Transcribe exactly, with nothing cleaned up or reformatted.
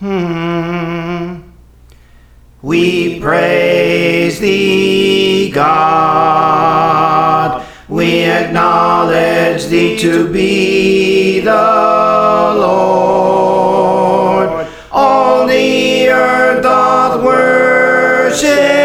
Hmm. We praise thee, God. We acknowledge thee to be the Lord. All the earth doth worship